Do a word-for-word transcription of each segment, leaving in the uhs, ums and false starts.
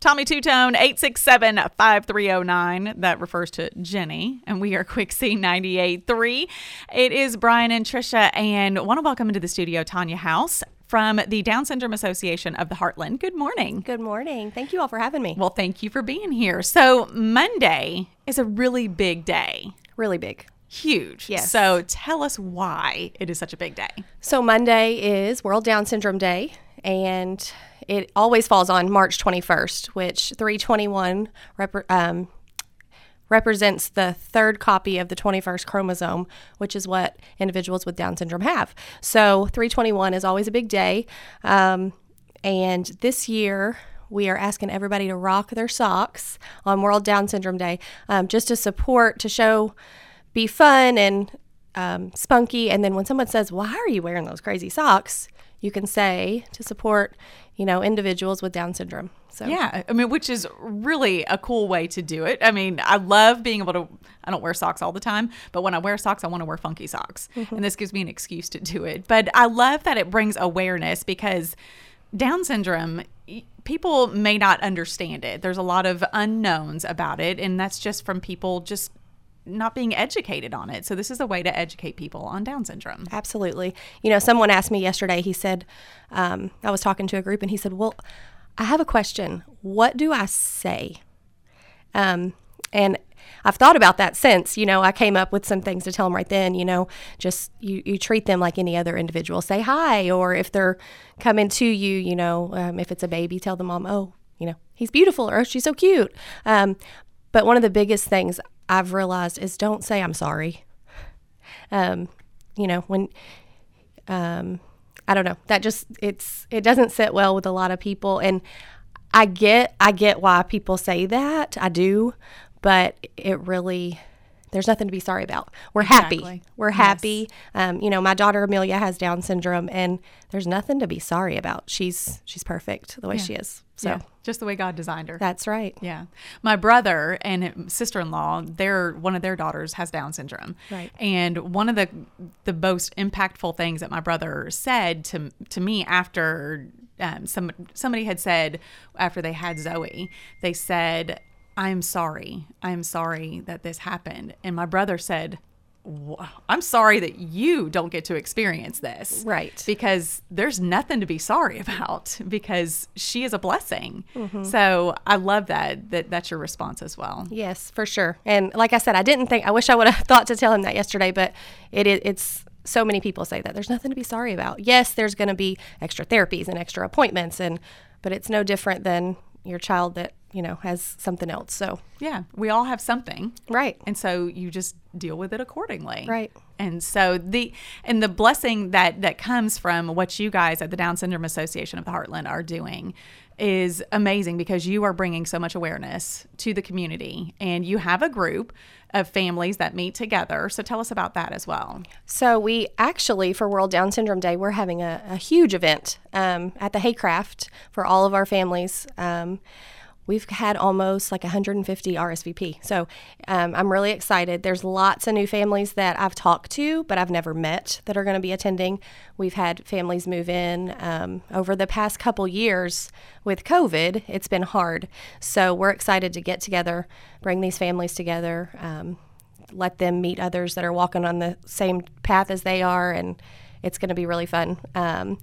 Tommy Two-Tone, eight six seven, five three zero nine. That refers to Jenny. And we are Quixie ninety-eight point three. It is Brian and Trisha. And I want to welcome into the studio Tanya House from the Down Syndrome Association of the Heartland. Good morning. Good morning. Thank you all for having me. Well, thank you for being here. So Monday is a really big day. Really big. Huge. Yes. So tell us why it is such a big day. So Monday is World Down Syndrome Day, and it always falls on March twenty-first, which three twenty-one rep- um, represents the third copy of the twenty-first chromosome, which is what individuals with Down syndrome have. So three twenty-one is always a big day. Um, and this year, we are asking everybody to rock their socks on World Down Syndrome Day, um, just to support, to show, be fun and um, spunky. And then when someone says, why are you wearing those crazy socks? You can say to support, you know, individuals with Down syndrome. So yeah, I mean, which is really a cool way to do it. I mean, I love being able to, I don't wear socks all the time, but when I wear socks, I want to wear funky socks. Mm-hmm. And this gives me an excuse to do it. But I love that it brings awareness, because Down syndrome, people may not understand it. There's a lot of unknowns about it. And that's just from people just not being educated on it. So this is a way to educate people on Down syndrome. Absolutely. You know, someone asked me yesterday, he said, um, I was talking to a group and he said, well, I have a question. What do I say? Um, and I've thought about that since, you know, I came up with some things to tell them right then, you know, just you, you treat them like any other individual. Say hi, or if they're coming to you, you know, um, if it's a baby, tell the mom, oh, you know, he's beautiful, or oh, she's so cute. Um, but one of the biggest things I've realized is don't say I'm sorry. Um, you know, when, um, I don't know, that just, it's, it doesn't sit well with a lot of people. And I get, I get why people say that. I do, but it really, there's nothing to be sorry about. We're Exactly. happy. We're happy. Yes. Um, you know, my daughter Amelia has Down syndrome, and there's nothing to be sorry about. She's, she's perfect the way yeah. she is. So yeah. Just the way God designed her. That's right. Yeah. My brother and sister-in-law, their one of their daughters has Down syndrome. Right. And one of the the most impactful things that my brother said to to me after um, some somebody had said after they had Zoe, they said, I'm sorry. I'm sorry that this happened. And my brother said, I'm sorry that you don't get to experience this. Right. Because there's nothing to be sorry about, because she is a blessing. Mm-hmm. So I love that, that that's your response as well. Yes, for sure. And like I said, I didn't think, I wish I would have thought to tell him that yesterday, but it is, it's, so many people say that there's nothing to be sorry about. Yes, there's going to be extra therapies and extra appointments, and, but it's no different than your child that, you know, has something else. So yeah, we all have something. Right. And so you just deal with it accordingly. Right. And so the, and the blessing that, that comes from what you guys at the Down Syndrome Association of the Heartland are doing is amazing, because you are bringing so much awareness to the community, and you have a group of families that meet together. So tell us about that as well. So we actually, for World Down Syndrome Day, we're having a, a huge event um, at the Haycraft for all of our families. Um, We've had almost like one hundred fifty R S V P. So um, I'm really excited. There's lots of new families that I've talked to, but I've never met, that are going to be attending. We've had families move in um, over the past couple years with COVID. It's been hard. So we're excited to get together, bring these families together, um, let them meet others that are walking on the same path as they are, and it's going to be really fun. Um,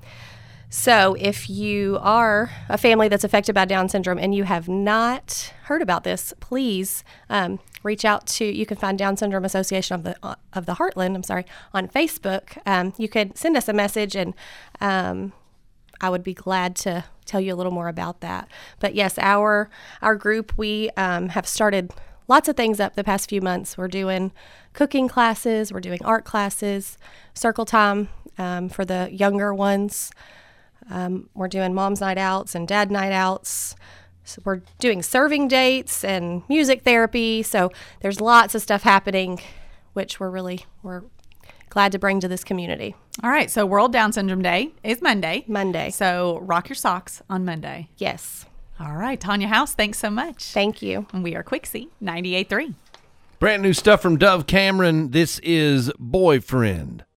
So if you are a family that's affected by Down syndrome and you have not heard about this, please um, reach out to, you can find Down Syndrome Association of the uh, of the Heartland, I'm sorry, on Facebook. Um, you could send us a message, and um, I would be glad to tell you a little more about that. But yes, our our group, we um, have started lots of things up the past few months. We're doing cooking classes, we're doing art classes, circle time um, for the younger ones. Um, we're doing mom's night outs and dad night outs. So we're doing serving dates and music therapy. So there's lots of stuff happening, which we're really, we're glad to bring to this community. All right. So World Down Syndrome Day is Monday. Monday. So rock your socks on Monday. Yes. All right. Tanya House, thanks so much. Thank you. And we are Quixie ninety-eight point three. Brand new stuff from Dove Cameron. This is Boyfriend.